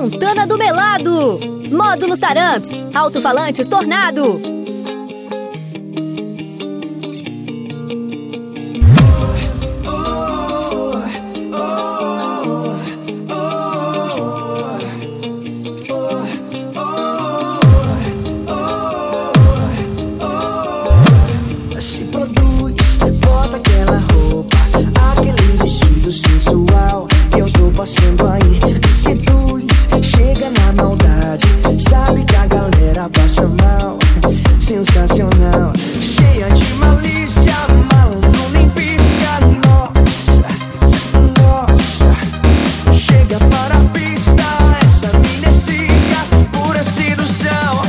Fontana do Melado. Módulos Taramps, alto-falantes Tornado. Se produz, bota aquela roupa, aquele vestido sensual que eu tô passando aí. Seduz, chega na maldade, sabe que a galera passa mal. Sensacional, cheia de malícia, malandro nem pisca. Nossa, chega para a pista, essa mina é zica, pura sedução.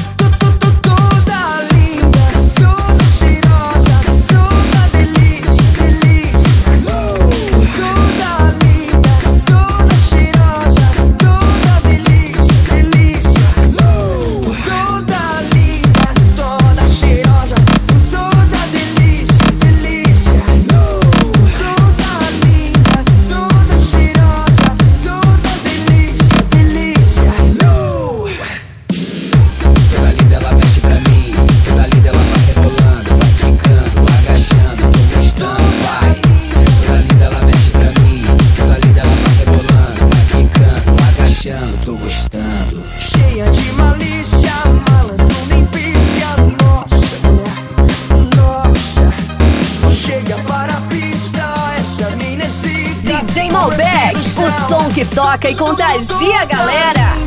Toda linda, toda cheirosa, toda delícia, delícia. Toda linda, toda cheirosa, toda delícia, delícia. Toda linda, toda cheirosa, toda delícia, delícia. Toda linda, toda cheirosa, toda delícia, delícia. Toda linda ela mexe pra mim, toda linda ela vai rebolando, vai ficando, agachando, tô gostando, vai. Toda linda ela mexe pra mim, toda linda ela vai rebolando, vai ficando, agachando, tô gostando. Cheia de malícia, malandro nem pisca. Nossa, mulher, nossa, chega para a pista, essa mina é zica. DJ Malbec, o som que toca e contagia a galera.